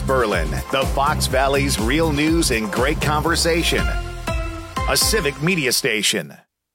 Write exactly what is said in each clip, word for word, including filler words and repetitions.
Berlin, the Fox Valley's real news and great conversation. A Civic Media station.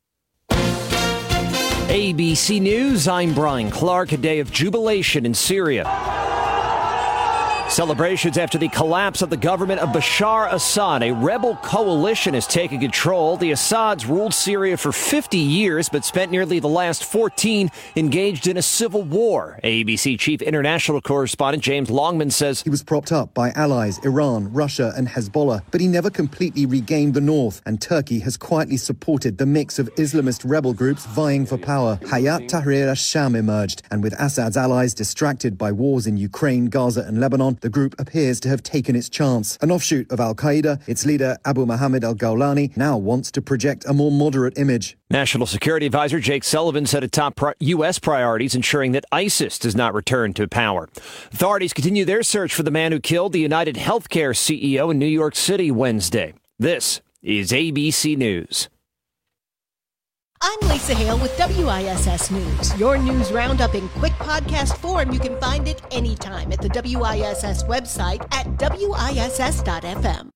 A B C News, I'm Brian Clark. A day of jubilation in Syria. Celebrations after the collapse of the government of Bashar Assad. A rebel coalition has taken control. The Assads ruled Syria for fifty years, but spent nearly the last fourteen engaged in a civil war. A B C chief international correspondent James Longman says he was propped up by allies Iran, Russia and Hezbollah, but he never completely regained the north, and Turkey has quietly supported the mix of Islamist rebel groups vying for power. Hayat Tahrir al-Sham emerged, and with Assad's allies distracted by wars in Ukraine, Gaza and Lebanon, the group appears to have taken its chance. An offshoot of al-Qaeda, its leader Abu Mohammed al-Gawlani now wants to project a more moderate image. National Security Advisor Jake Sullivan said a top pri- U S priorities ensuring that ISIS does not return to power. Authorities continue their search for the man who killed the United Healthcare C E O in New York City Wednesday. This is A B C News. I'm Lisa Hale with W I S S News. Your news roundup in quick podcast form. You can find it anytime at the W I S S website at W I S S dot F M.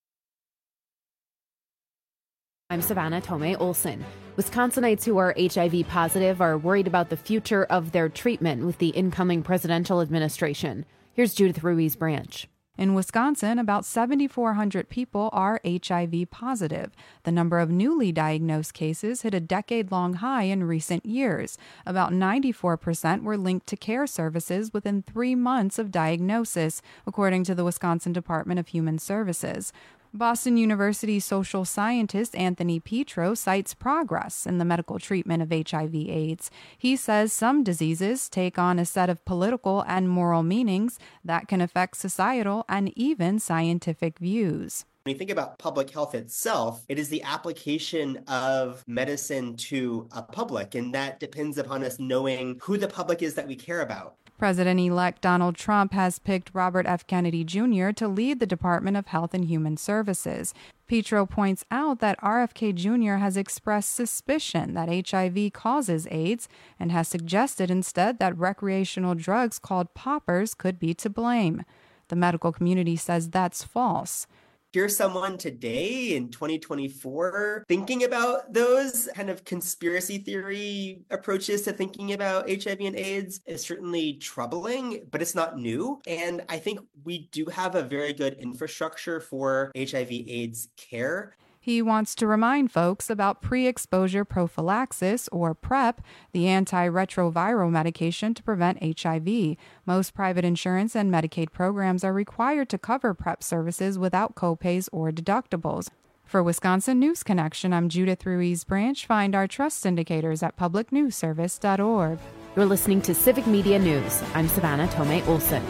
I'm Savannah Tomei Olson. Wisconsinites who are H I V positive are worried about the future of their treatment with the incoming presidential administration. Here's Judith Ruiz Branch. In Wisconsin, about seven thousand four hundred people are H I V positive. The number of newly diagnosed cases hit a decade-long high in recent years. About ninety-four percent were linked to care services within three months of diagnosis, according to the Wisconsin Department of Human Services. Boston University social scientist Anthony Petro cites progress in the medical treatment of H I V AIDS. He says some diseases take on a set of political and moral meanings that can affect societal and even scientific views. When you think about public health itself, it is the application of medicine to a public, and that depends upon us knowing who the public is that we care about. President-elect Donald Trump has picked Robert F. Kennedy Junior to lead the Department of Health and Human Services. Petro points out that R F K Junior has expressed suspicion that H I V causes AIDS and has suggested instead that recreational drugs called poppers could be to blame. The medical community says that's false. Here's someone today in twenty twenty-four thinking about those kind of conspiracy theory approaches to thinking about H I V and AIDS is certainly troubling, but it's not new. And I think we do have a very good infrastructure for H I V AIDS care. He wants to remind folks about pre-exposure prophylaxis, or PrEP, the antiretroviral medication to prevent H I V. Most private insurance and Medicaid programs are required to cover PrEP services without copays or deductibles. For Wisconsin News Connection, I'm Judith Ruiz Branch. Find our trust indicators at public news service dot org. You're listening to Civic Media News. I'm Savannah Tomei Olson.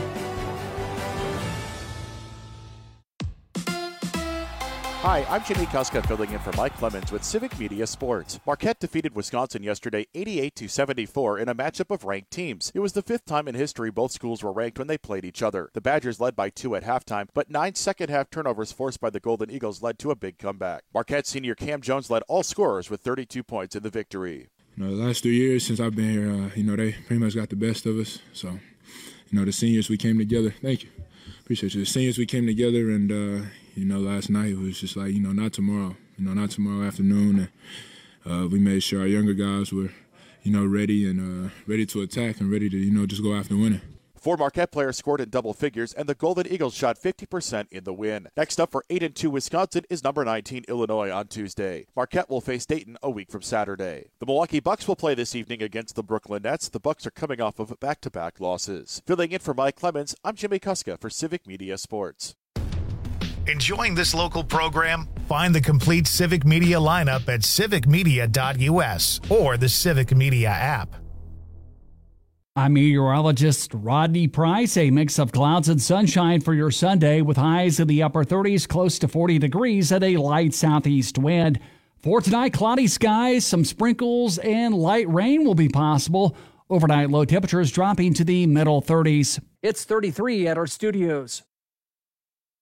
Hi, I'm Jimmy Kuska filling in for Mike Clemens with Civic Media Sports. Marquette defeated Wisconsin yesterday eighty-eight to seventy-four in a matchup of ranked teams. It was the fifth time in history both schools were ranked when they played each other. The Badgers led by two at halftime, but nine second-half turnovers forced by the Golden Eagles led to a big comeback. Marquette senior Cam Jones led all scorers with thirty-two points in the victory. You know, the last three years since I've been here, uh, you know, they pretty much got the best of us. So, you know, the seniors, we came together. Thank you. Appreciate you. The seniors, we came together, and, uh, you know, last night it was just like, you know, not tomorrow. You know, not tomorrow afternoon. And uh, we made sure our younger guys were, you know, ready and uh, ready to attack and ready to, you know, just go after winning. Four Marquette players scored in double figures, and the Golden Eagles shot fifty percent in the win. Next up for eight and two Wisconsin is number nineteen Illinois on Tuesday. Marquette will face Dayton a week from Saturday. The Milwaukee Bucks will play this evening against the Brooklyn Nets. The Bucks are coming off of back-to-back losses. Filling in for Mike Clemens, I'm Jimmy Kuska for Civic Media Sports. Enjoying this local program? Find the complete Civic Media lineup at civic media dot U S or the Civic Media app. I'm meteorologist Rodney Price. A mix of clouds and sunshine for your Sunday with highs in the upper thirties, close to forty degrees, and a light southeast wind. For tonight, cloudy skies, some sprinkles, and light rain will be possible. Overnight low temperatures dropping to the middle thirties. It's thirty-three at our studios.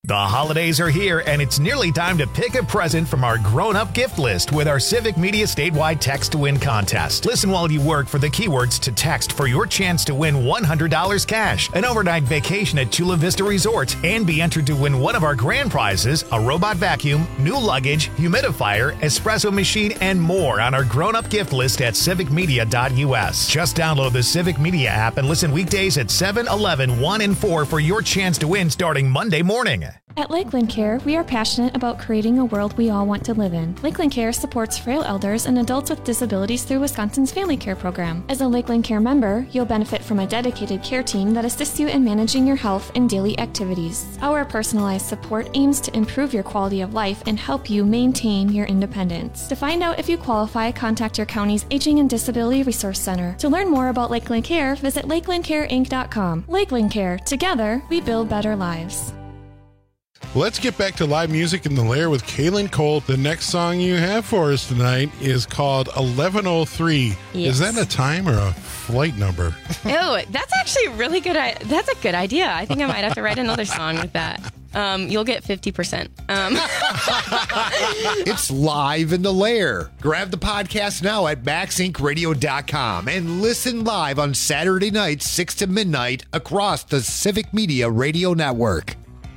The holidays are here, and it's nearly time to pick a present from our grown-up gift list with our Civic Media statewide text to win contest. Listen while you work for the keywords to text for your chance to win one hundred dollars cash, an overnight vacation at Chula Vista Resort, and be entered to win one of our grand prizes, a robot vacuum, new luggage, humidifier, espresso machine, and more on our grown-up gift list at civic media dot u s. Just download the Civic Media app and listen weekdays at seven, eleven, one, and four for your chance to win starting Monday morning. At Lakeland Care, we are passionate about creating a world we all want to live in. Lakeland Care supports frail elders and adults with disabilities through Wisconsin's Family Care Program. As a Lakeland Care member, you'll benefit from a dedicated care team that assists you in managing your health and daily activities. Our personalized support aims to improve your quality of life and help you maintain your independence. To find out if you qualify, contact your county's Aging and Disability Resource Center. To learn more about Lakeland Care, visit lakeland care inc dot com. Lakeland Care. Together, we build better lives. Let's get back to live music in the Lair with Kaylin Cole. The next song you have for us tonight is called eleven oh three. Yes. Is that a time or a flight number? Oh, that's actually a really good. That's a good idea. I think I might have to write another song with that. Um, you'll get fifty percent. Um. It's live in the Lair. Grab the podcast now at max inc radio dot com and listen live on Saturday nights, six to midnight, across the Civic Media Radio Network.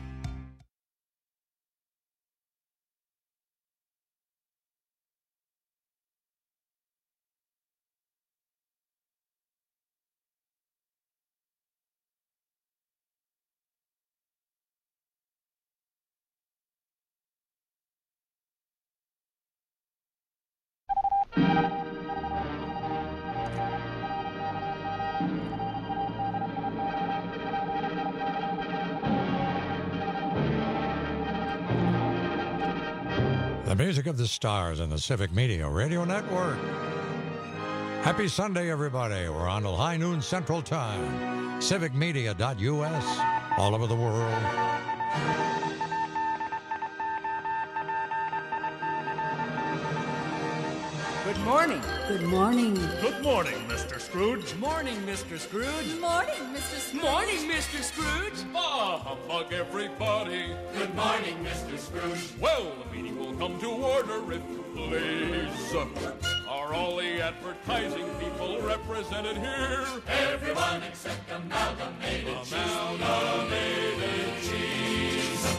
The music of the stars and the Civic Media Radio Network. Happy Sunday, everybody. We're on till high noon Central Time. civic media dot u s, all over the world. Good morning. Good morning. Good morning, Mister Scrooge. Morning, Mister Scrooge. Morning, Mister Scrooge. Morning, Mister Scrooge. Ah, humbug, everybody. Good morning, Mister Scrooge. Well, the meeting will come to order if you please. Are all the advertising people represented here? Everyone except Amalgamated Cheese. Amalgamated Cheese.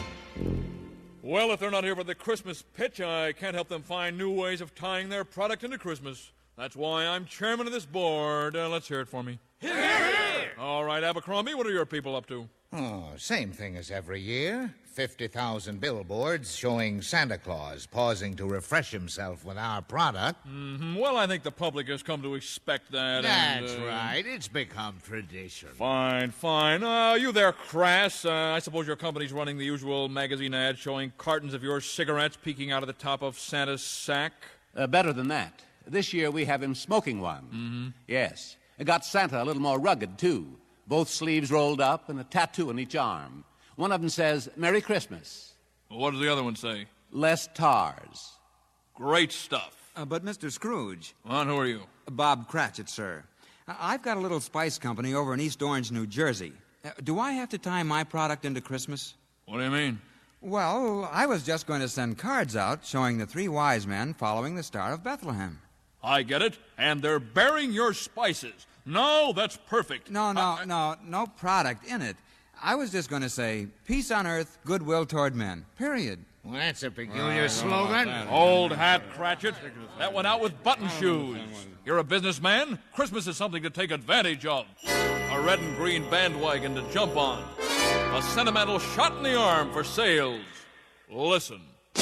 Well, if they're not here for the Christmas pitch, I can't help them find new ways of tying their product into Christmas. That's why I'm chairman of this board. Uh, let's hear it for me. Hear, hear! All right, Abercrombie, what are your people up to? Oh, same thing as every year. fifty thousand billboards showing Santa Claus pausing to refresh himself with our product. Mm-hmm. Well, I think the public has come to expect that. That's and, uh, right. It's become tradition. Fine, fine. Uh, you there, Crass. Uh, I suppose your company's running the usual magazine ad showing cartons of your cigarettes peeking out of the top of Santa's sack? Uh, better than that. This year we have him smoking one. Mm-hmm. Yes. It got Santa a little more rugged, too. Both sleeves rolled up and a tattoo on each arm. One of them says, Merry Christmas. Well, what does the other one say? Less tars. Great stuff. Uh, but, Mister Scrooge... Well, who are you? Bob Cratchit, sir. I've got a little spice company over in East Orange, New Jersey. Uh, do I have to tie my product into Christmas? What do you mean? Well, I was just going to send cards out showing the three wise men following the Star of Bethlehem. I get it. And they're bearing your spices. No, that's perfect. No, no, uh, no, no product in it. I was just going to say, peace on earth, goodwill toward men. Period. Well, that's a peculiar uh, slogan. Old hat, Cratchit. That went out with button shoes. You're a businessman. Christmas is something to take advantage of. A red and green bandwagon to jump on. A sentimental shot in the arm for sales. Listen.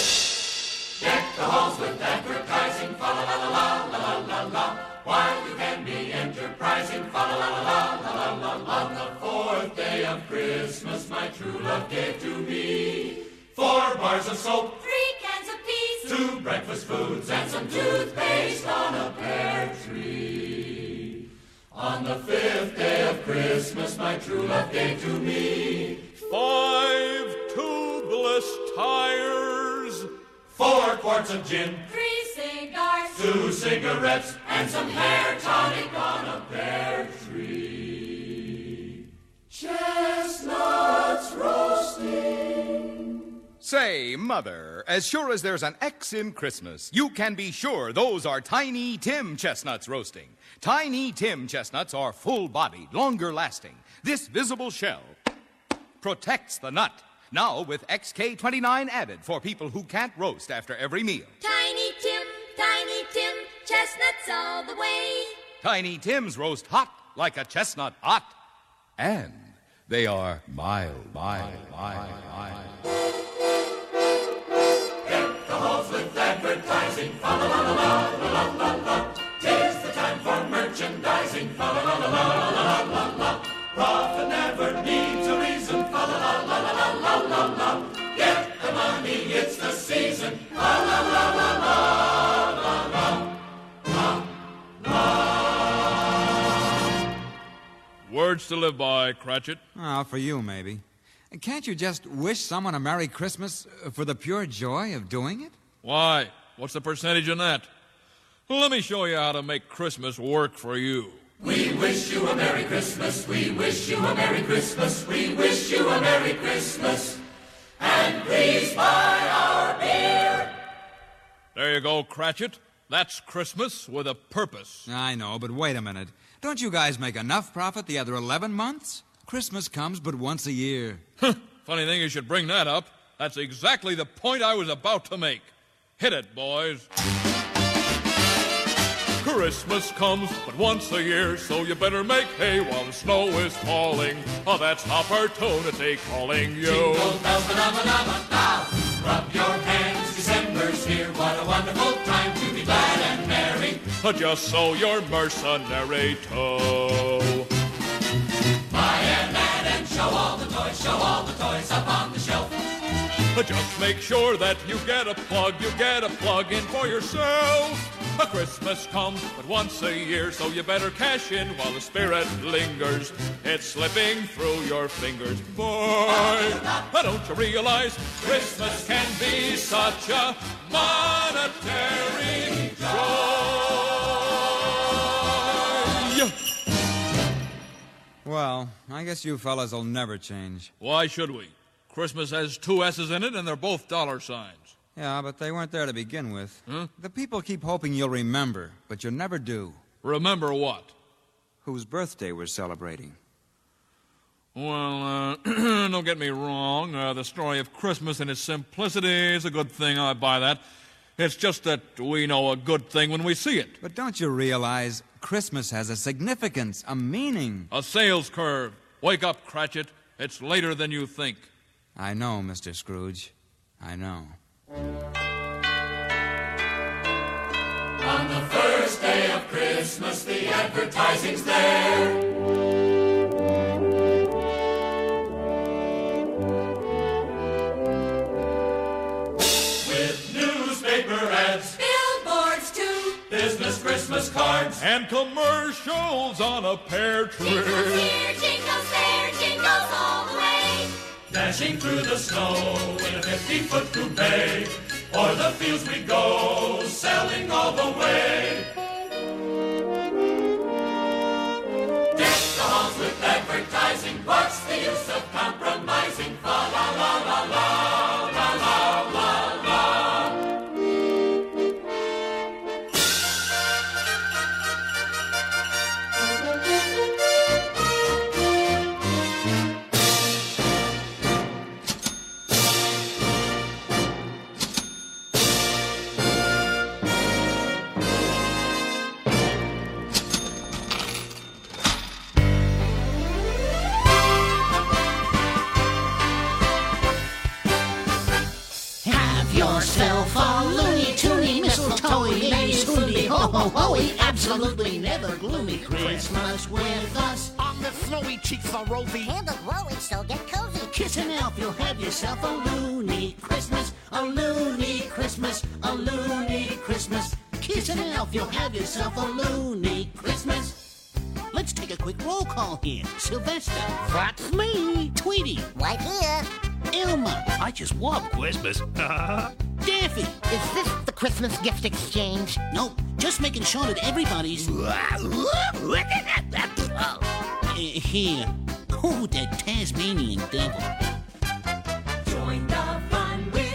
Deck the halls with advertising, fa la la la la la la la. While you can be enterprising, fa la la la la la la. On the fourth day of Christmas, my true love gave to me four bars of soap, Three cans of peas, two breakfast foods, and some toothpaste on a pear tree. On the fifth day of Christmas, my true love gave to me five tubeless tires, four quarts of gin, three cigars, two cigarettes, and some hair tonic on a pear tree. Chestnuts roasting Say, Mother, as sure as there's an X in Christmas, you can be sure those are Tiny Tim chestnuts roasting. Tiny Tim chestnuts are full-bodied, longer-lasting. This visible shell protects the nut. Now with X K twenty-nine added for people who can't roast after every meal. Tiny Tim, Tiny Tim, chestnuts all the way. Tiny Tims roast hot like a chestnut hot. And they are mild, mild, mild, mild. Deck the halls with advertising, fa la la la la la la la. Tis the time for merchandising, fa la la la la la la la. Profit never needs a reason, fa la la la la la la la. Get the money, it's the season, fa la la la la la la la la. Words to live by, Cratchit. Oh, for you, maybe. Can't you just wish someone a Merry Christmas for the pure joy of doing it? Why? What's the percentage in that? Let me show you how to make Christmas work for you. We wish you a Merry Christmas, we wish you a Merry Christmas, we wish you a Merry Christmas, and please buy our beer. There you go, Cratchit. That's Christmas with a purpose. I know, but wait a minute. Don't you guys make enough profit the other eleven months? Christmas comes but once a year. Funny thing you should bring that up. That's exactly the point I was about to make. Hit it, boys. Christmas comes but once a year, so you better make hay while the snow is falling. Oh, that's opportunity calling you. Jingle bells, ba-da-ba-da-ba-da. Rub your hands, December's here. What a wonderful time to be glad and merry. Just so you're mercenary too. Buy and add and show all the toys, show all the toys up on the shelf. Just make sure that you get a plug, you get a plug in for yourself. A Christmas comes but once a year, so you better cash in while the spirit lingers. It's slipping through your fingers, boy. Don't you realize Christmas can be such a monetary joy? Well, I guess you fellas will never change. Why should we? Christmas has two S's in it, and they're both dollar signs. Yeah, but they weren't there to begin with. Huh? The people keep hoping you'll remember, but you never do. Remember what? Whose birthday we're celebrating. Well, uh, don't get me wrong. Uh, the story of Christmas in its simplicity is a good thing. I buy that. It's just that we know a good thing when we see it. But don't you realize Christmas has a significance, a meaning? A sales curve. Wake up, Cratchit. It's later than you think. I know, Mister Scrooge. I know. On the first day of Christmas, the advertising's there. With newspaper ads, Billboards too. business Christmas cards, And commercials on a pear tree. Jingles here, jingles there, jingles all the way. dashing through the snow in a fifty-foot coupe. O'er the fields we go, selling all the way. Deck the halls with advertising. What's the use of compromising? Fa la la la la la la la la. Yourself a loony toony mistletoe lazy soonly ho ho hoey absolutely never gloomy Christmas with us. On the snowy cheeks are rosy, Candles glowing, so get cozy. Kiss an elf, you'll have yourself a loony Christmas, a loony Christmas, a loony Christmas. Kiss an elf, you'll have yourself a loony Christmas. Let's take a quick roll call here. Sylvester. That's me. Tweety. Right here. Elma. I just love Christmas. Daffy. Is this the Christmas gift exchange? Nope, just making sure that everybody's... Uh, here. Oh, that Tasmanian devil. Join the fun with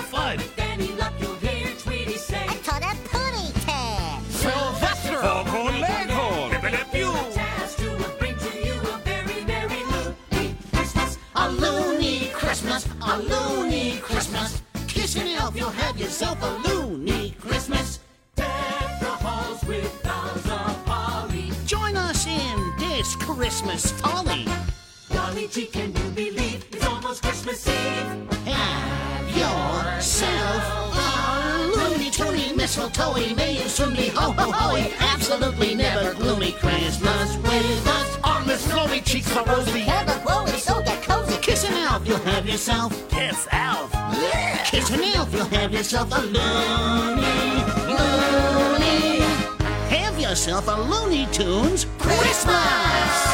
fun. With any luck, you'll hear Tweety say, I call that pony tag. Sylvester! Foghorn Leghorn. Pip-a-dip-pew. Task to bring to you a very, very loony Christmas. A loony Christmas, a loony Christmas. Kiss an elf, you'll have yourself a loony Christmas. Deck the halls with boughs of holly. Join us in this Christmas folly. Golly gee, can you believe it's almost Christmas Eve? Have yourself a loony toony mistletoe. May you soon be ho ho hoey. Absolutely never gloomy Christmas with us. On the snowy cheeks are rosy. Have a glowy, so get cozy. Kiss an elf, you'll have yourself. Kiss elf. Kiss an elf, you'll have yourself a loony, loony. Have yourself a Looney Tunes Christmas.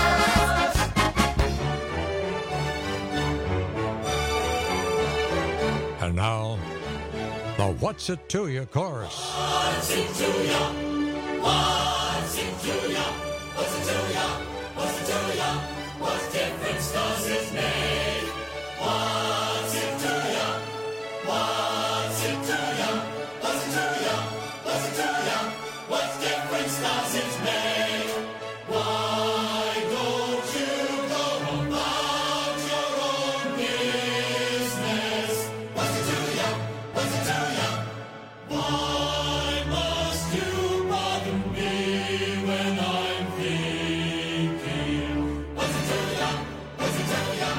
And now, the What's It To You chorus. What's it to ya? What's it to ya? What's it to ya? What's it to ya? What difference does it make? What's it to ya? What's it to ya? What's it to ya? What's it to ya? What difference does it make? Why don't you go about your own business? What's it to ya? What's it to ya? Why must you bother me when I'm thinking? What's it to ya? What's it to ya?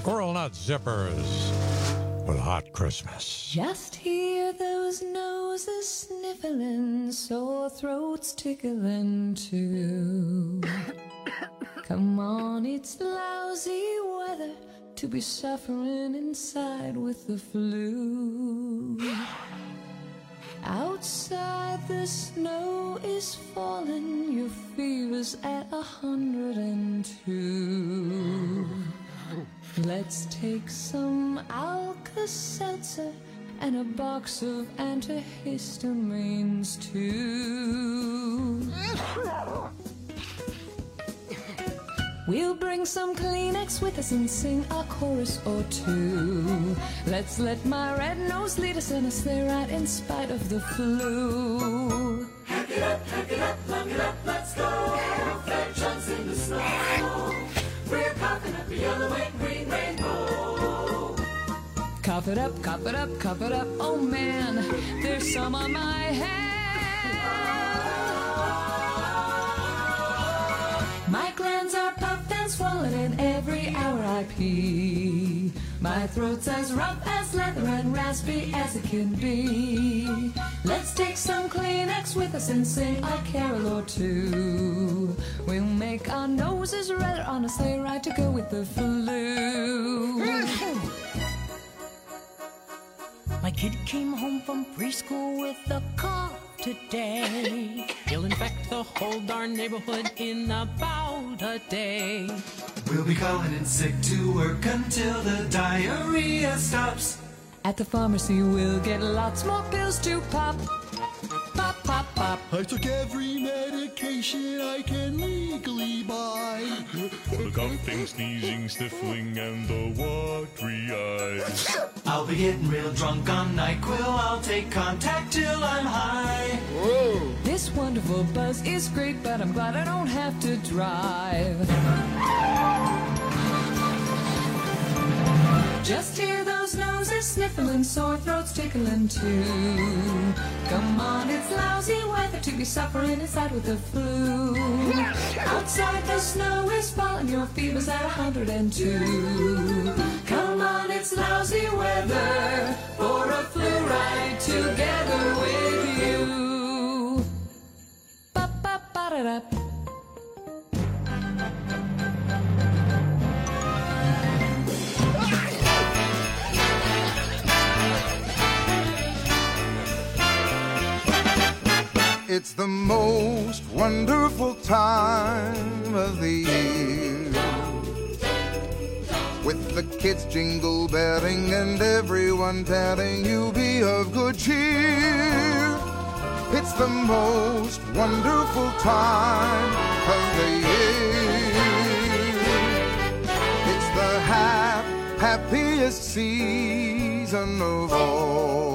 Squirrel Nut Zippers with Hot Christmas. Just hear those noses sniffling, sore throats tickling too. Come on, it's lousy weather to be suffering inside with the flu. Outside the snow is falling, your fever's at a hundred and two. Let's take some Alka-Seltzer and a box of antihistamines too. We'll bring some Kleenex with us and sing a chorus or two. Let's let my red nose lead us in a sleigh ride in spite of the flu. Hack it up, hack it up, lung it up, let's go. Fair chance in the snow. We're coughing up the yellow and green rainbow. Cough it up, cough it up, cough it up, oh man, there's some on my head. My glands are puffed and swollen and every hour I pee. My throat's as rough as leather and raspy as it can be. Let's take some Kleenex with us and sing a carol or two. We'll make our noses redder on a sleigh ride to go with the flu. My kid came home from preschool with a cough today. He'll infect the whole darn neighborhood in about a day. We'll be calling in sick to work until the diarrhea stops. At the pharmacy we'll get lots more pills to pop. Pop, pop, pop. I took every medication I can legally buy. For the coughing, sneezing, sniffling, and the watery eyes. I'll be getting real drunk on NyQuil. I'll take contact till I'm high. Whoa. This wonderful buzz is great, but I'm glad I don't have to drive. Just hear those noses sniffling, sore throats tickling too. Come on, it's lousy weather to be suffering inside with the flu. Outside the snow is falling, your fever's at a hundred and two. Come on, it's lousy weather for a flu ride together with you. Ba-ba-ba-da-da. It's the most wonderful time of the year, with the kids jingle belling and everyone telling you be of good cheer. It's the most wonderful time of the year. It's the hap happiest season of all,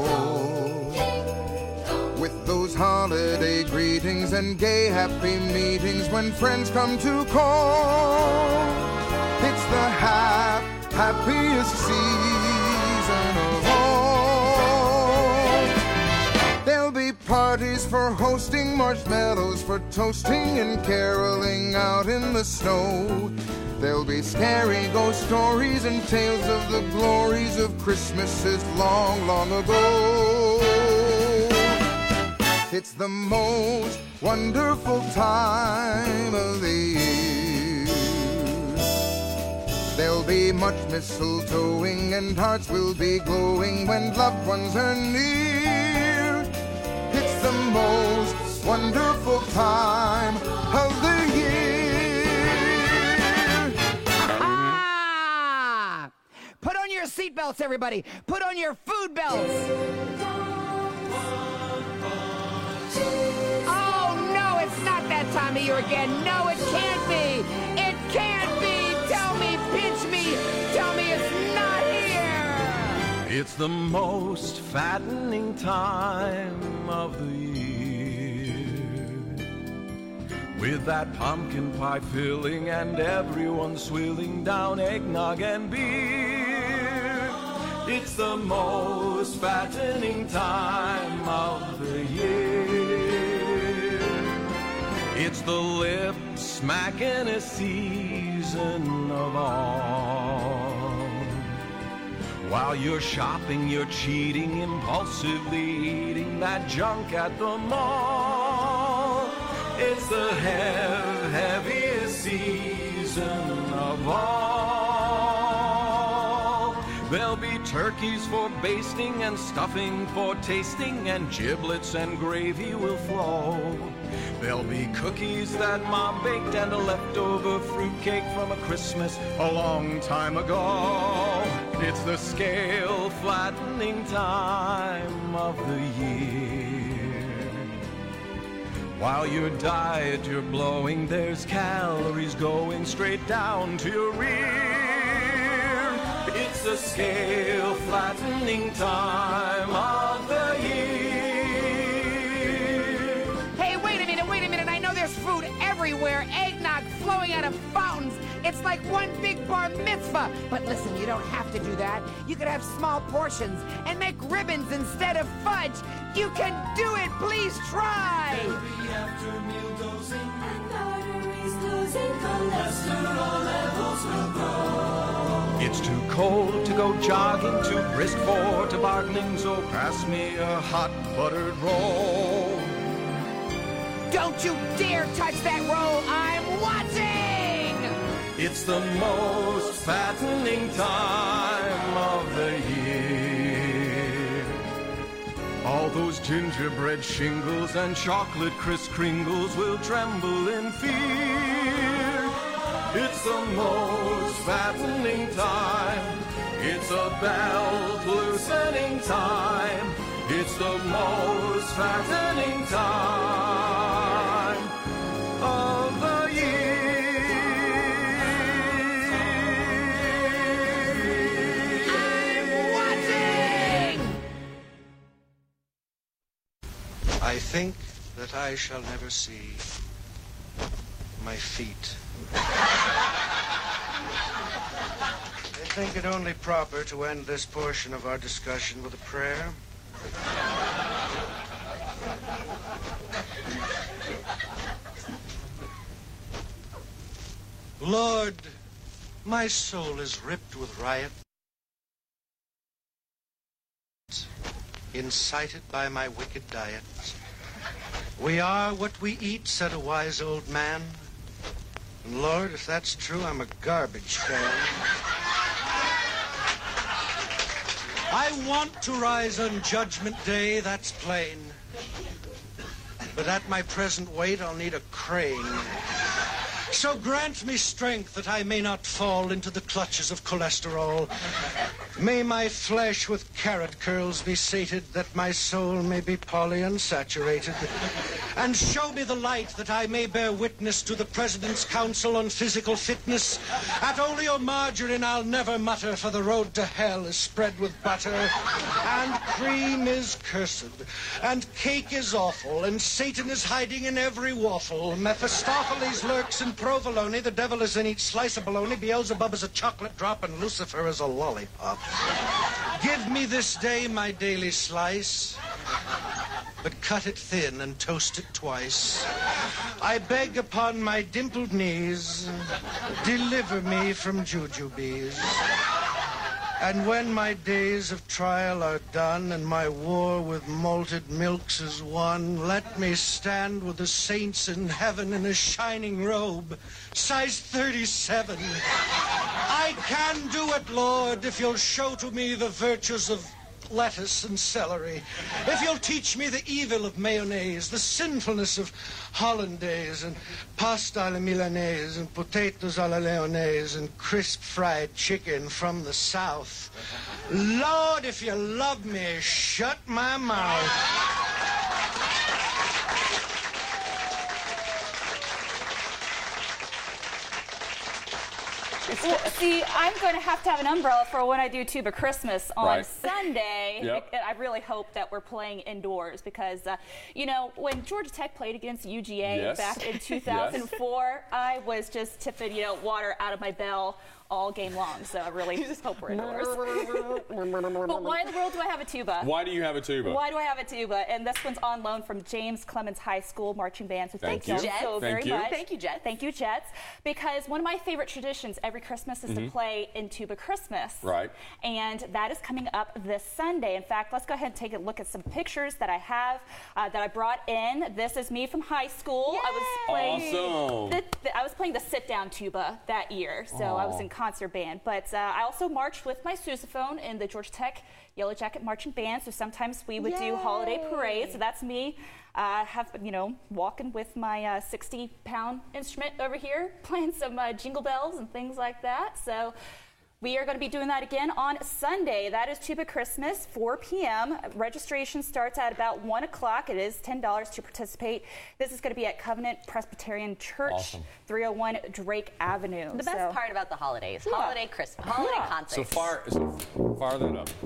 with those holiday greetings and gay happy meetings when friends come to call. It's the hap happiest season of all. There'll be parties for hosting, marshmallows for toasting, and caroling out in the snow. There'll be scary ghost stories and tales of the glories of Christmases long, long ago. It's the most wonderful time of the year. There'll be much mistletoeing and hearts will be glowing when loved ones are near. It's the most wonderful time of the year. Ah! Put on your seatbelts, everybody. Put on your food belts. Time of year again. No, it can't be. It can't be. Tell me, pinch me. Tell me it's not here. It's the most fattening time of the year, with that pumpkin pie filling and everyone swilling down eggnog and beer. It's the most fattening time of the year. It's the lip smacking season of all. While you're shopping, you're cheating, impulsively eating that junk at the mall. It's the hev- heaviest season of all. There'll be turkeys for basting and stuffing for tasting, and giblets and gravy will flow. There'll be cookies that Mom baked and a leftover fruitcake from a Christmas a long time ago. It's the scale flattening time of the year. While your diet you're blowing, there's calories going straight down to your rear. It's the scale flattening time of the year. Hey, wait a minute, wait a minute. I know there's food everywhere. Eggnog flowing out of fountains. It's like one big bar mitzvah. But listen, you don't have to do that. You could have small portions and make ribbons instead of fudge. You can do it. Please try. Every after-meal dosing and arteries losing, cholesterol levels will grow. It's too cold to go jogging, too brisk for tobogganing, so pass me a hot buttered roll. Don't you dare touch that roll. I'm watching. It's the most fattening time of the year. All those gingerbread shingles and chocolate Kris Kringles will tremble in fear. It's the most fattening time. It's a belt loosening time. It's the most fattening time of the year. I think that I shall never see my feet. I think it only proper to end this portion of our discussion with a prayer. Lord, my soul is ripped with riot, incited by my wicked diet. We are what we eat, said a wise old man. And Lord, if that's true, I'm a garbage can. I want to rise on Judgment Day, that's plain. But at my present weight, I'll need a crane. So grant me strength that I may not fall into the clutches of cholesterol. May my flesh with carrot curls be sated, that my soul may be polyunsaturated. And show me the light that I may bear witness to the President's Council on Physical Fitness. At oleomargarine I'll never mutter, for the road to hell is spread with butter. And cream is cursed, and cake is awful, and Satan is hiding in every waffle. Mephistopheles lurks in provolone, the devil is in each slice of bologna, Beelzebub is a chocolate drop, and Lucifer is a lollipop. Give me this day my daily slice, but cut it thin and toast it twice. I beg upon my dimpled knees, deliver me from jujubes. And when my days of trial are done and my war with malted milks is won, let me stand with the saints in heaven in a shining robe, size thirty-seven. I can do it, Lord, if you'll show to me the virtues of lettuce and celery. If you'll teach me the evil of mayonnaise, the sinfulness of hollandaise, and pasta alla milanese, and potatoes alla leonese, and crisp fried chicken from the south. Lord, if you love me, shut my mouth. Well, see, I'm going to have to have an umbrella for when I do Tuba Christmas on Right. Sunday. Yep. I really hope that we're playing indoors because, uh, you know, when Georgia Tech played against U G A Yes. back in two thousand four, I was just tipping, you know, water out of my bell all game long, so I really just hope we're indoors. But why in the world do I have a tuba? Why do you have a tuba? Why do I have a tuba? And this one's on loan from James Clemens High School Marching Band. So thank, thank you, you so thank very you. much. Thank you, Jets. Thank you, Jets. Because one of my favorite traditions every Christmas is Mm-hmm. to play in Tuba Christmas. Right. And that is coming up this Sunday. In fact, let's go ahead and take a look at some pictures that I have uh, that I brought in. This is me from high school. Yay! I was playing. Awesome. The, the, I was playing the sit-down tuba that year, so Aww. I was in concert band. But uh, I also marched with my sousaphone in the Georgia Tech Yellow Jacket Marching Band. So sometimes we would Yay! do holiday parades. So that's me. I uh, have, you know, walking with my uh, sixty pound instrument over here, playing some uh, jingle bells and things like that. So we are going to be doing that again on Sunday. That is Tuba Christmas, four p m Registration starts at about one o'clock. It is ten dollars to participate. This is going to be at Covenant Presbyterian Church, awesome. three oh one Drake Avenue. The best so. part about the holidays, Yeah. holiday Christmas, holiday Yeah. concerts. So far, so fire that up.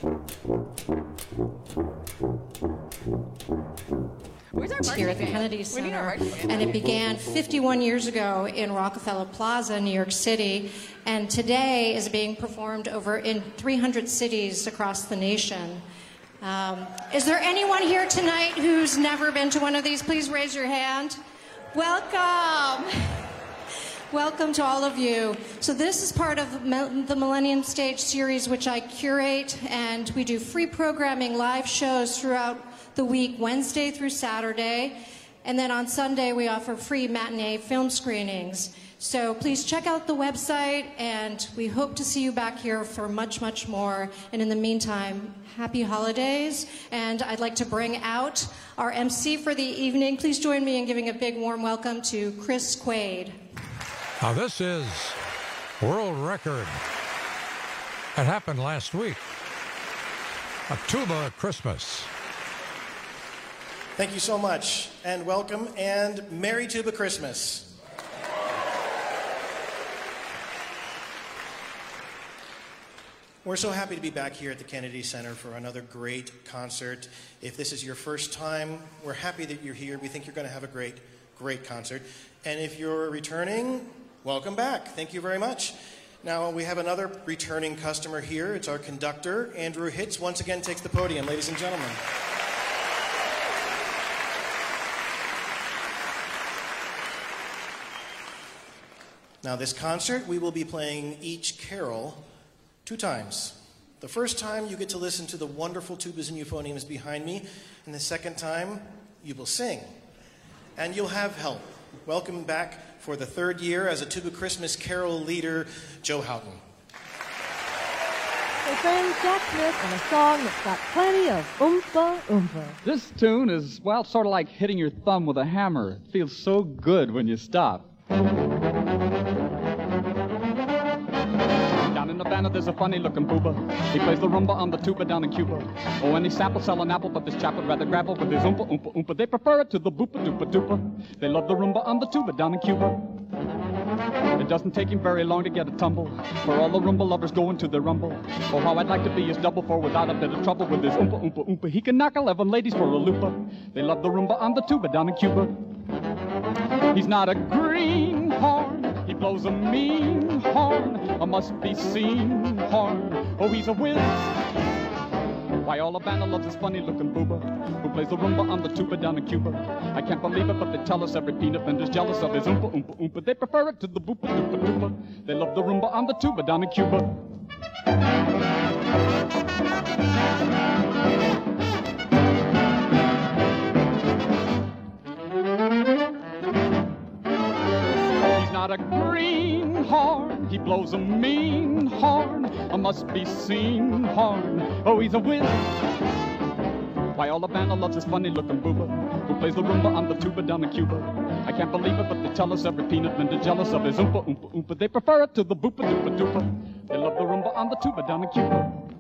Where's our Here at the marching Kennedy band? We need our Center, marching band. and it began fifty-one years ago in Rockefeller Plaza, New York City, and today is being performed over in three hundred cities across the nation. Um, is there anyone here tonight who's never been to one of these? Please raise your hand. Welcome. Welcome to all of you. So this is part of the Millennium Stage series, which I curate, and we do free programming, live shows throughout the week, Wednesday through Saturday. And then on Sunday, we offer free matinee film screenings. So please check out the website, and we hope to see you back here for much, much more. And in the meantime, happy holidays. And I'd like to bring out our M C for the evening. Please join me in giving a big warm welcome to Chris Quaid. Now, this is world record. It happened last week. A tuba Christmas. Thank you so much, and welcome, and Merry Tuba Christmas. We're so happy to be back here at the Kennedy Center for another great concert. If this is your first time, we're happy that you're here. We think you're going to have a great, great concert. And if you're returning, welcome back. Thank you very much. Now, we have another returning customer here. It's our conductor, Andrew Hitz, once again takes the podium, ladies and gentlemen. Now, this concert, we will be playing each carol two times. The first time, you get to listen to the wonderful tubas and euphoniums behind me, and the second time, you will sing. And you'll have help. Welcome back for the third year as a Tuba Christmas carol leader, Joe Houghton. Hey friends, Jack Smith and a song that's got plenty of oompa oompa. This tune is, well, sort of like hitting your thumb with a hammer. It feels so good when you stop. Down in Havana, there's a funny-looking booba. He plays the rumba on the tuba down in Cuba. Oh, and he sample sell an apple, but this chap would rather grapple with his oompa oompa oompa. They prefer it to the boopa doopa doopa. They love the rumba on the tuba down in Cuba. It doesn't take him very long to get a tumble, for all the rumba lovers go into their rumble. Oh, how I'd like to be his double, for without a bit of trouble with his oompa oompa oompa, he can knock eleven ladies for a loopa. They love the rumba on the tuba down in Cuba. He's not a greenhorn, he blows a mean horn, a must-be-seen horn. Oh, he's a whiz. Why, all Havana loves this funny-looking booba who plays the rumba on the tuba down in Cuba. I can't believe it, but they tell us every peanut vendor's jealous of his oompa oompa oompa. They prefer it to the boopa doopa doopa. They love the rumba on the tuba down in Cuba. Not a greenhorn, he blows a mean horn, a must-be-seen horn. Oh, he's a whiz. Why, all Havana loves this funny-looking booba who plays the rumba on the tuba down in Cuba. I can't believe it, but they tell us every peanut vendor jealous of his oompa oompa oompa. They prefer it to the boopa doopa doopa. They love the rumba on the tuba down in Cuba.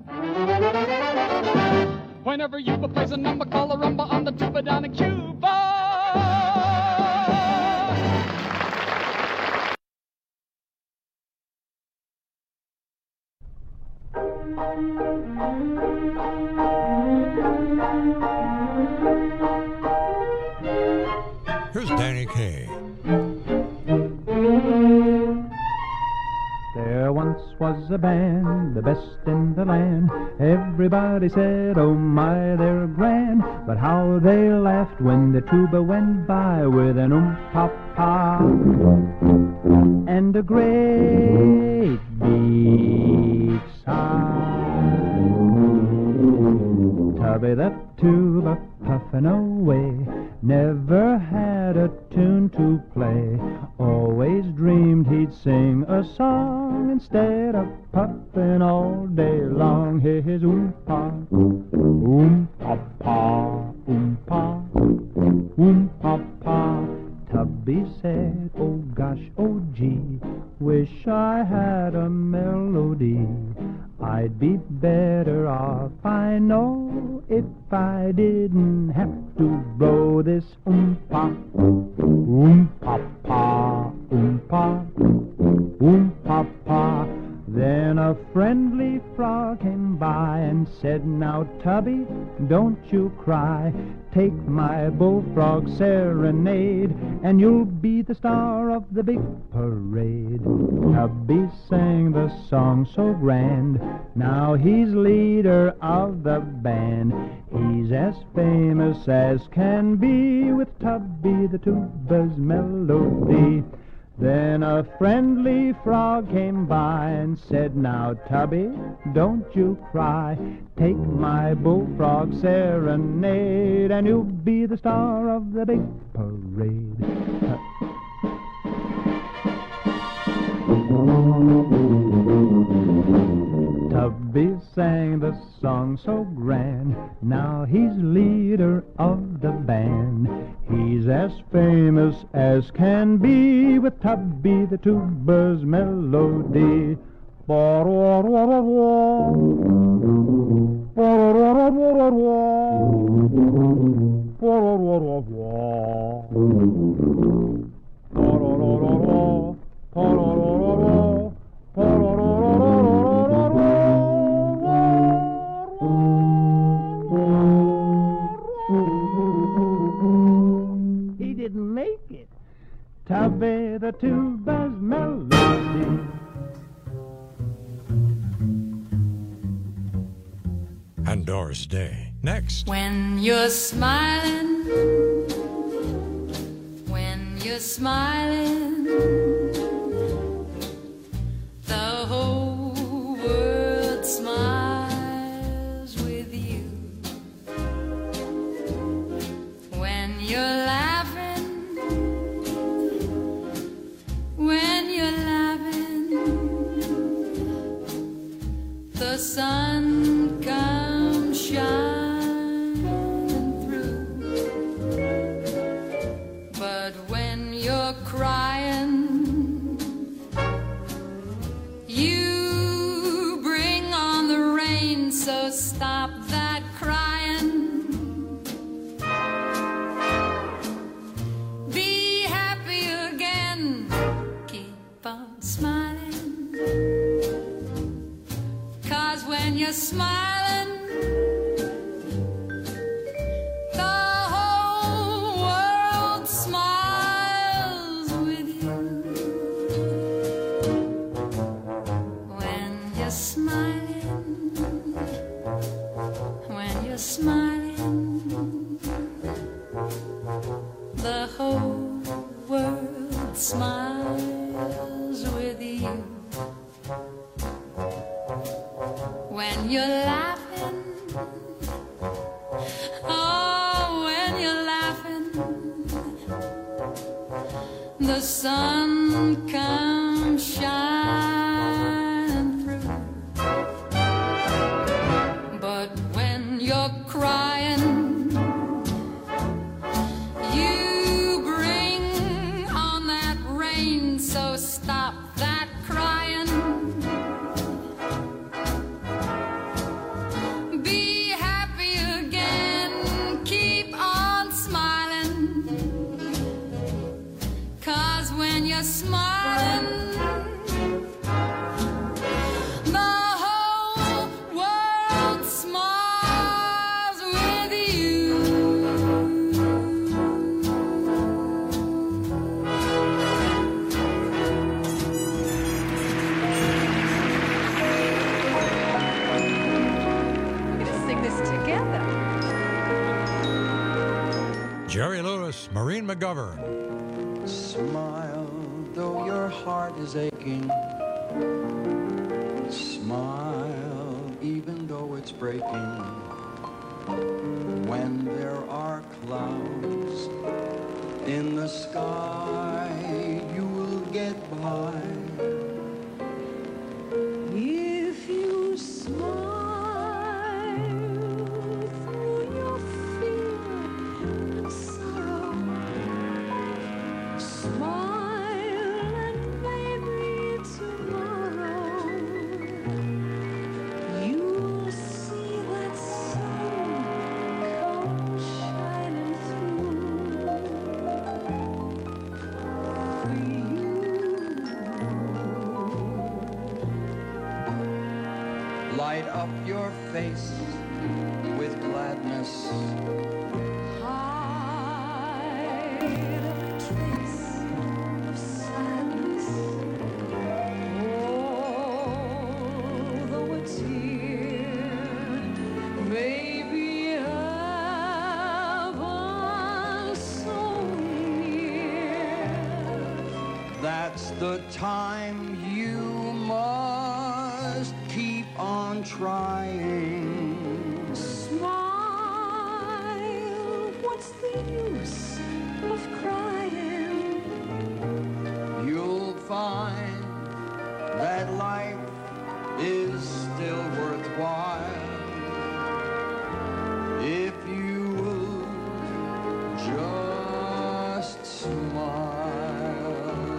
Whenever Yuba plays a number, call a rumba on the tuba down in Cuba. Here's Danny Kaye. There once was a band, the best in the land. Everybody said, oh my, they're grand. But how they laughed when the tuba went by with an oom-pa-pa and a great big sigh. Tubby the tuba puffin' away, never had a tune to play. Always dreamed he'd sing a song instead of puffin' all day long. His oom-pa, oom-pa-pa, oom-pa, oom-pa-pa. Tubby said, oh gosh, oh gee, wish I had a melody. I'd be better off, I know, if I didn't have to blow this oom-pa, oom-pa-pa, oom-pa, oom-pa-pa. Then a friendly frog came by and said, now Tubby, don't you cry. Take my bullfrog serenade, and you'll be the star of the big parade. Tubby sang the song so grand, now he's leader of the band. He's as famous as can be with Tubby the tuba's melody. Then a friendly frog came by and said, now Tubby, don't you cry. Take my bullfrog serenade, and you'll be the star of the big parade. Tubby sang the song so grand, now he's leader of the band. He's as famous as can be with Tubby the tuba's melody. He didn't make it. Tubby the tuba's melody. And Doris Day. Next. When you're smiling, when you're smiling, the whole world smiles with you. When you're laughing, when you're laughing, the sun comes shining through. But when you're crying, you bring on the rain, so stop that crying. Be happy again, keep on smiling, 'cause when you're smiling, the whole world smiles with you. When you're smiling, when you're smiling, the whole world smiles with you. When you're laughing, oh, when you're laughing, the sun comes shining through. But when you're crying, you bring on that rain, so stop that crying. Be happy again, keep on smiling, 'cause when you're smiling, the whole world smiles with you. Jerry Lewis, Maureen McGovern. Smile, though your heart is aching. Smile, even though it's breaking. When there are clouds in the sky, you will get by. If you smile through your fear and sorrow, smile and maybe tomorrow you'll see that sun come shining through for you. Light up your face with gladness. Hide a trace of sadness. Although a tear may be ever so near, That's the time you must keep on trying. smile. What's the use of crying? You'll find that life is still worthwhile if you will just smile.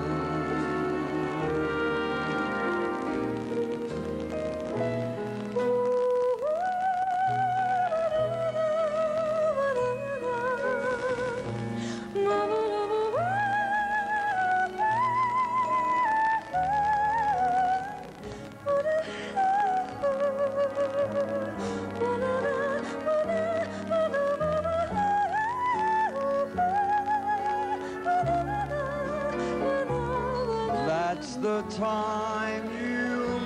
That's the time you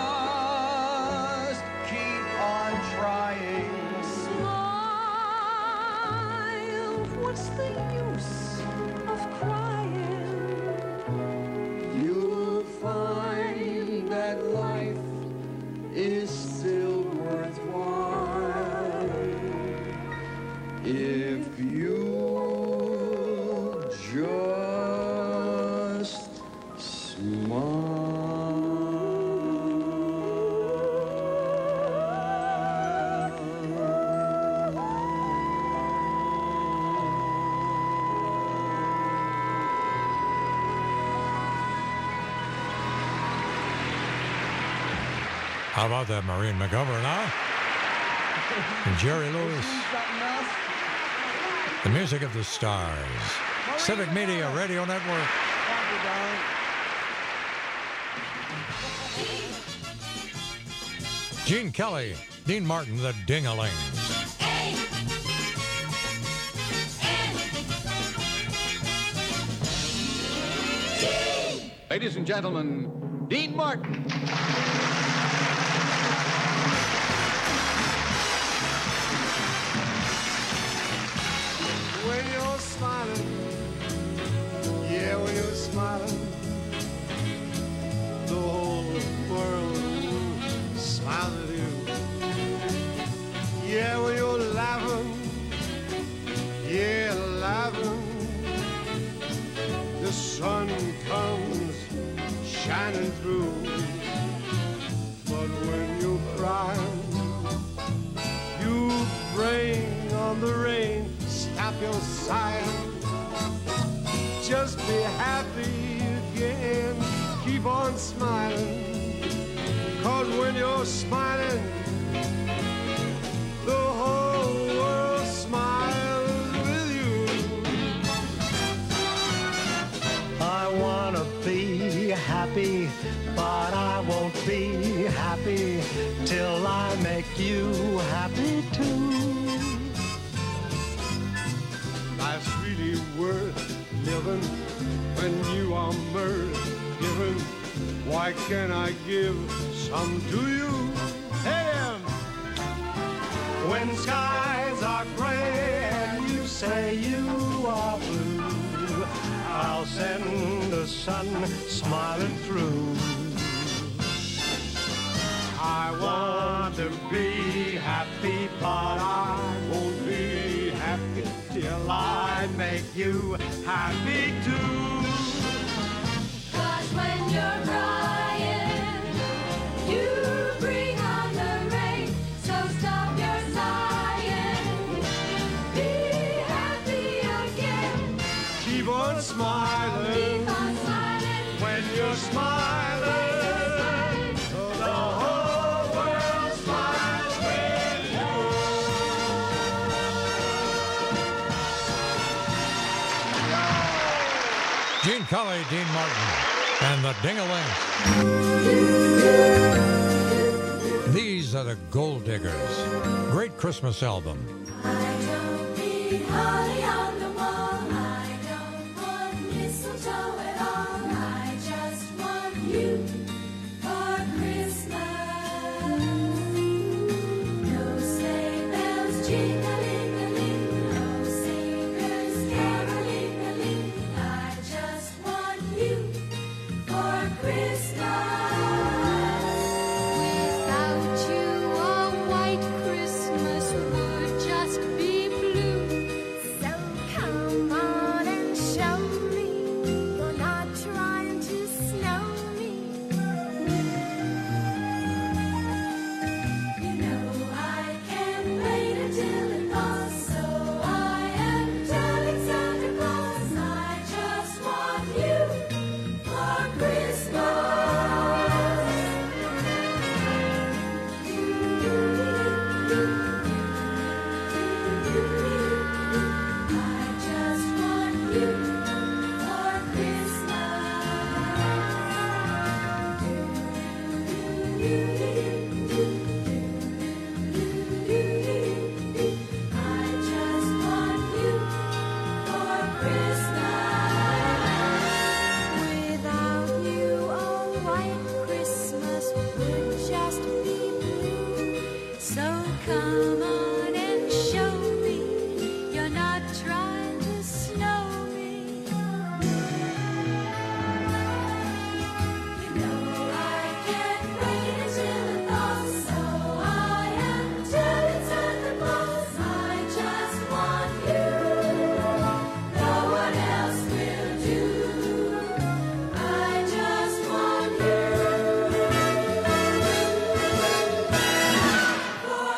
must keep on trying. Smile. What's the use of crying? You'll find that life is still worthwhile if you just How about that, Maureen McGovern, huh? And Jerry Lewis. The music of the stars. Civic Media Radio Network. Gene Kelly, Dean Martin, the Ding-a-Lings. Ladies and gentlemen, Dean Martin. When you're smiling, yeah, when you're smiling, the whole world smiles at you. Yeah, when you're laughing, yeah, laughing, the sun comes shining through. But when you're crying, you bring on the rain. Stop your sighing. Just be happy again. Keep on smiling. Cause when you're smiling, the whole world smiles with you. I wanna be happy, but I won't be happy till I make you happy too. Life's really worth living when you are mirth given. Why can't I give some to you? Hey, um, When skies are gray and you say you send the sun smiling through. I want to be happy, but I won't be happy till I make you happy too. 'Cause when you're crying, you bring on the rain. So stop your sighing, be happy again. Keep on smiling, Keep on smiling. When you're smiling, so the whole world smiles with you. Gene Kelly, Dean Martin, and the Ding-a-Lings. These are the Gold Diggers. Great Christmas album. I don't need holly on the wall. I don't want mistletoe at all. I just want you for Christmas. No sleigh bells jingling-a-ling, no singers caroling-a-ling. I just want you for Christmas. Without you, a white Christmas would just be blue. So come on and show me you're not trying to snow me. You know I can't wait until it falls, so I am telling Santa Claus I just want you for Christmas. I just want you for Christmas. I just want you for Christmas. Without you, a white Christmas would just be blue. So come on and show me you're not trying to snow me. You know I can't wait until it thaws, so I am telling Santa Claus I just want you. No one else will do. I just want you for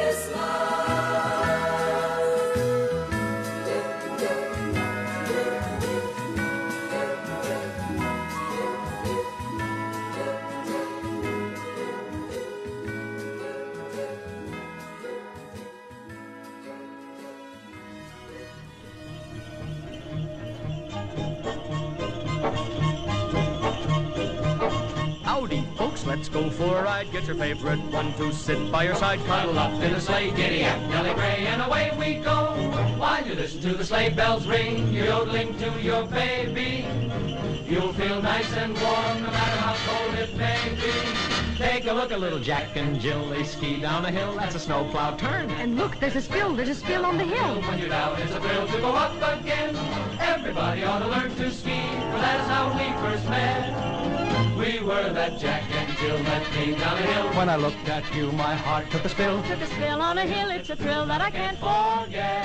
Howdy, folks, let's go for a ride. Get your favorite one to sit by your side. Cuddle up in a sleigh, giddy up, Nelly Gray, and away we go. While you listen to the sleigh bells ring, you're yodeling to your baby. You'll feel nice and warm, no matter how cold it may be. Take a look at little Jack and Jill. They ski down a hill, that's a snowplow turn. And look, there's a spill, there's a spill on the hill. When you're down, it's a thrill to go up again. Everybody ought to learn to ski, for that is how we first met. We were that Jack and Jill that came down a hill. When I looked at you, my heart took a spill. Took a spill on a hill, it's a thrill that I can't forget.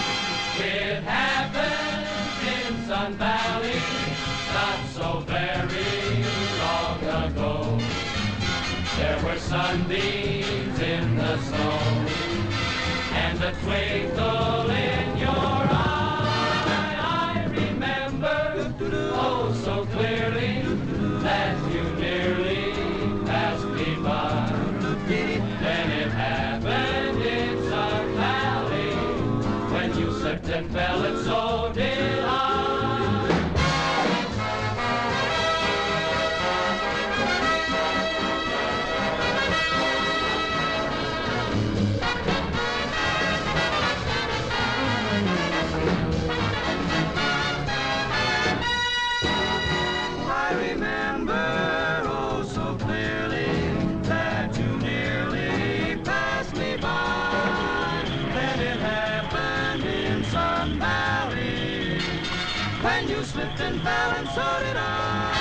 It happened in Sun Valley, not so very long ago. There were sunbeams in the snow, and a twinkle in your eye. I remember, oh so clearly, that you nearly passed me by. Then it happened in Sun Valley, when you slipped and fell, and so did I. Valley. Then you slipped and fell, and so did I.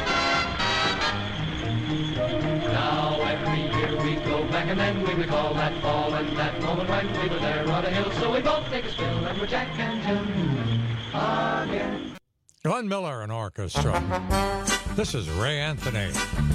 Now every year we go back and then we recall that fall and that moment when we were there on a hill. So we both take a spill and we're Jack and Jill again. Glenn Miller and Orchestra. This is Ray Anthony.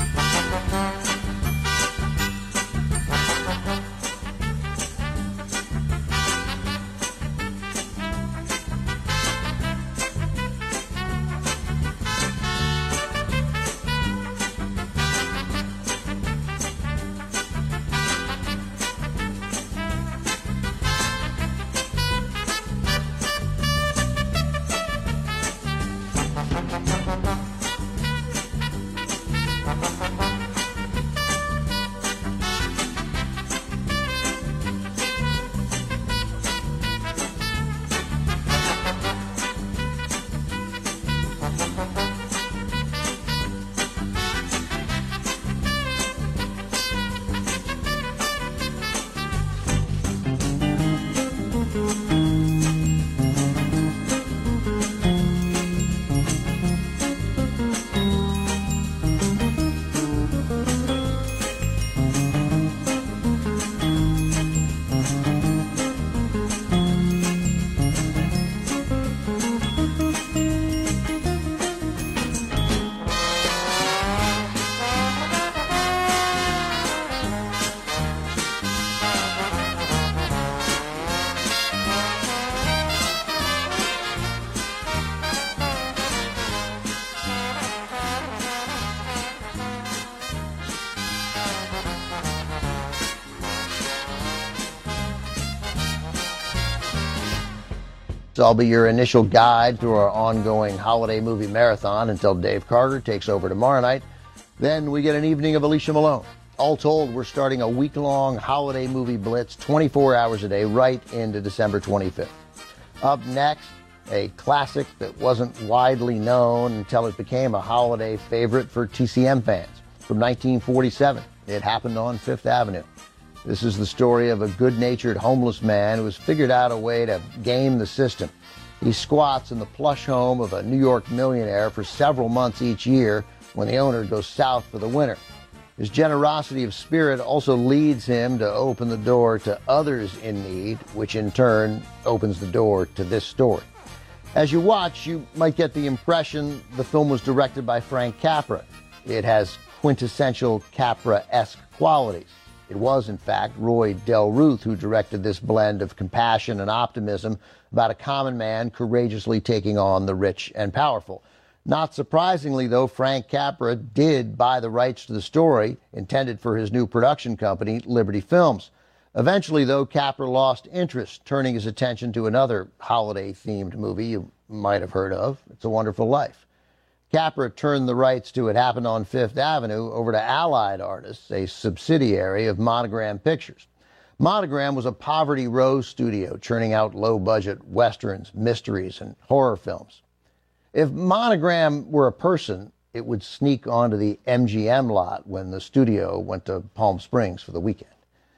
So I'll be your initial guide through our ongoing holiday movie marathon until Dave Carter takes over tomorrow night. Then we get an evening of Alicia Malone. All told, we're starting a week-long holiday movie blitz, twenty-four hours a day, right into December twenty-fifth. Up next, a classic that wasn't widely known until it became a holiday favorite for T C M fans. From nineteen forty-seven, It Happened on Fifth Avenue. This is the story of a good-natured homeless man who has figured out a way to game the system. He squats in the plush home of a New York millionaire for several months each year when the owner goes south for the winter. His generosity of spirit also leads him to open the door to others in need, which in turn opens the door to this story. As you watch, you might get the impression the film was directed by Frank Capra. It has quintessential Capra-esque qualities. It was, in fact, Roy Del Ruth who directed this blend of compassion and optimism about a common man courageously taking on the rich and powerful. Not surprisingly, though, Frank Capra did buy the rights to the story, intended for his new production company, Liberty Films. Eventually, though, Capra lost interest, turning his attention to another holiday-themed movie you might have heard of, It's a Wonderful Life. Capra turned the rights to It Happened on Fifth Avenue over to Allied Artists, a subsidiary of Monogram Pictures. Monogram was a Poverty Row studio churning out low-budget westerns, mysteries, and horror films. If Monogram were a person, it would sneak onto the M G M lot when the studio went to Palm Springs for the weekend.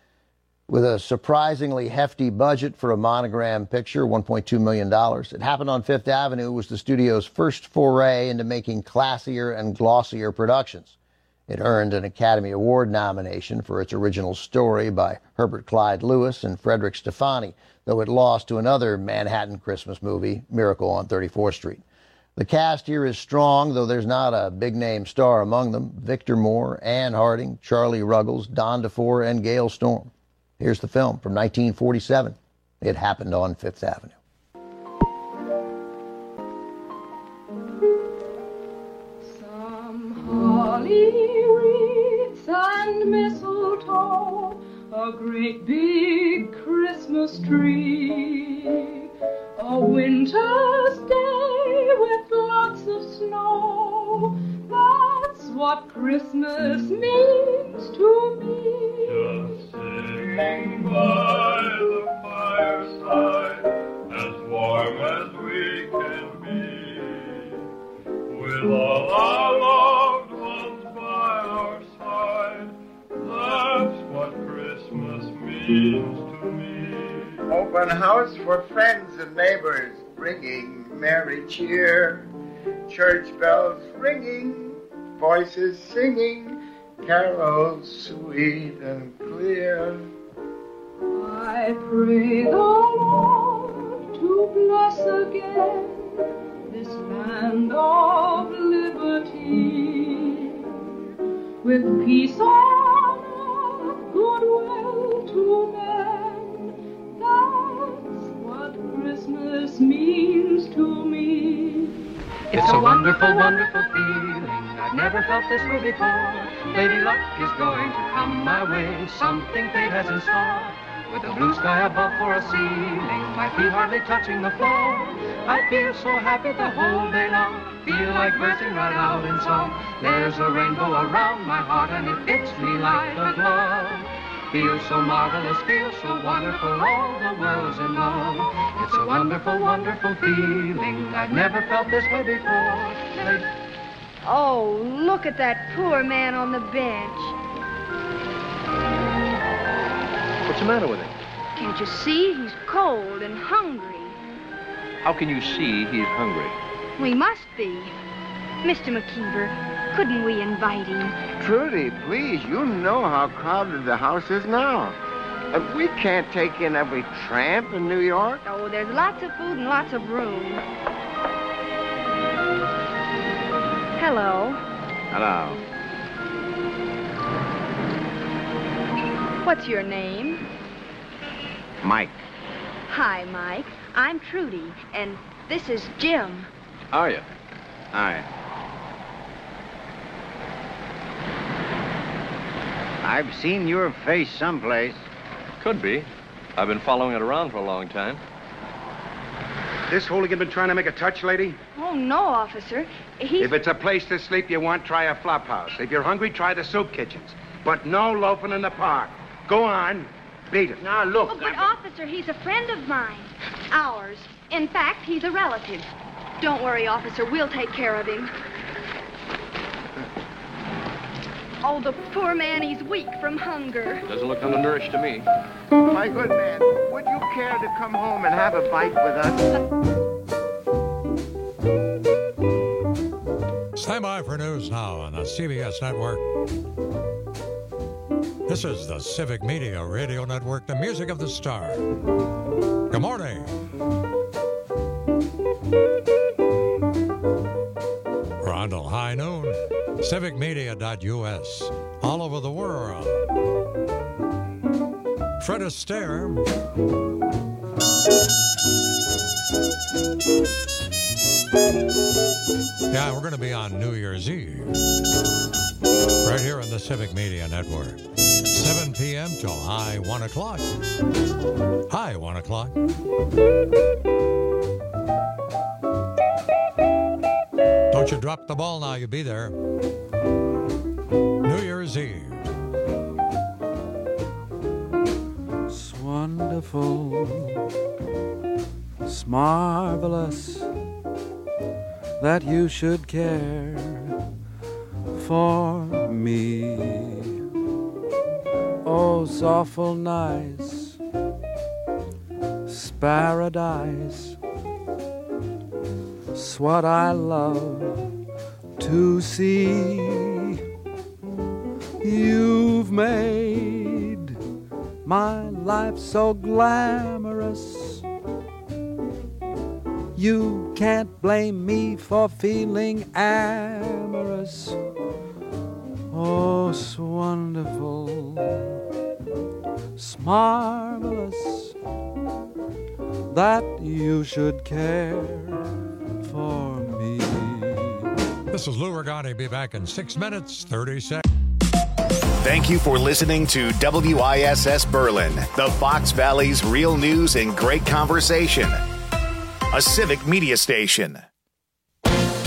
With a surprisingly hefty budget for a Monogram picture, one point two million dollars, It Happened on Fifth Avenue was the studio's first foray into making classier and glossier productions. It earned an Academy Award nomination for its original story by Herbert Clyde Lewis and Frederick Stefani, though it lost to another Manhattan Christmas movie, Miracle on thirty-fourth Street. The cast here is strong, though there's not a big-name star among them. Victor Moore, Anne Harding, Charlie Ruggles, Don DeFore, and Gail Storm. Here's the film from nineteen forty-seven, It Happened on Fifth Avenue. Some holly wreaths and mistletoe, a great big Christmas tree, a winter's day with lots of snow, that's what Christmas means to me. Just sitting by the fireside, as warm as we can be, with all our loved ones by our side, that's what Christmas means to me. Open house for friends and neighbors, bringing merry cheer. Church bells ringing, voices singing, carols sweet and clear. I pray the Lord to bless again this land of liberty, with peace on earth, goodwill to men. That's what Christmas means to me. It's a wonderful, wonderful feeling. I've never felt this way before. Lady Luck is going to come my way. Something fate has in store. With a blue sky above for a ceiling, my feet hardly touching the floor. I feel so happy the whole day long. Feel like bursting right out in song. There's a rainbow around my heart and it fits me like a glove. Feels so marvelous, feels so wonderful, all the world's in love. It's a wonderful, wonderful feeling. I've never felt this way before. They- Oh, look at that poor man on the bench. What's the matter with him? Can't you see? He's cold and hungry. How can you see he's hungry? We must be. Mister McKeever, couldn't we invite him? Trudy, please, you know how crowded the house is now. Uh, we can't take in every tramp in New York. Oh, there's lots of food and lots of room. Hello. Hello. What's your name? Mike. Hi, Mike. I'm Trudy, and this is Jim. How are you? Hi. I've seen your face someplace. Could be. I've been following it around for a long time. This hooligan been trying to make a touch, lady? Oh, no, officer. He... If it's a place to sleep you want, try a flop house. If you're hungry, try the soup kitchens. But no loafing in the park. Go on. Beat it. Now, look. Oh, but, officer, he's a friend of mine. Ours. In fact, he's a relative. Don't worry, officer. We'll take care of him. Oh, the poor man, he's weak from hunger. Doesn't look undernourished to me. My good man, would you care to come home and have a bite with us? Stand by for news now on the C B S Network. This is the Civic Media Radio Network, the music of the star. Good morning. We're on till high noon. civic media dot U S. All over the world. Fred Astaire. Yeah, we're going to be on New Year's Eve. Right here on the Civic Media Network. seven p.m. till high one o'clock. High one o'clock. Don't you drop the ball now, you'll be there. New Year's Eve. It's wonderful, it's marvelous that you should care for me. Oh, it's awful nice, it's paradise. It's what I love to see. You've made my life so glamorous. You can't blame me for feeling amorous. Oh, it's wonderful, it's marvelous that you should care for me. This is Lou Regani. Be back in six minutes, thirty seconds. Thank you for listening to W I S S Berlin, the Fox Valley's real news and great conversation. A Civic Media Station.